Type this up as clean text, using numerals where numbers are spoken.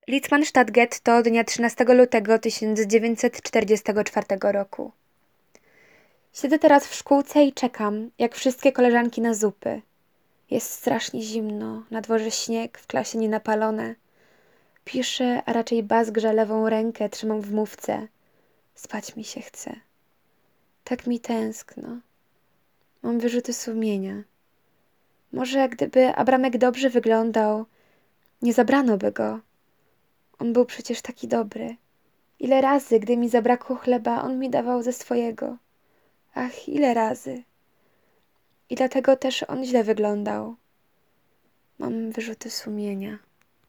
Litzmannstadt Getto dnia 13 lutego 1944 roku. Siedzę teraz w szkółce i czekam, jak wszystkie koleżanki na zupy. Jest strasznie zimno, na dworze śnieg, w klasie nienapalone. Piszę, a raczej bazgrze lewą rękę trzymam w mówce. Spać mi się chce. Tak mi tęskno. Mam wyrzuty sumienia. Może gdyby Abramek dobrze wyglądał, nie zabrano by go. On był przecież taki dobry. Ile razy, gdy mi zabrakło chleba, on mi dawał ze swojego. Ach, ile razy. I dlatego też on źle wyglądał. Mam wyrzuty sumienia.